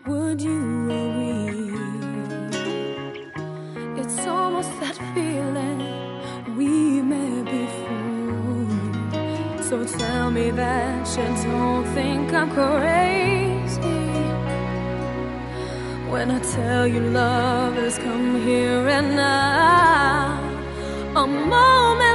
Would you agree? It's almost that feeling we met before. So tell me that you don't think I'm crazy when I tell you love has come here and now. A moment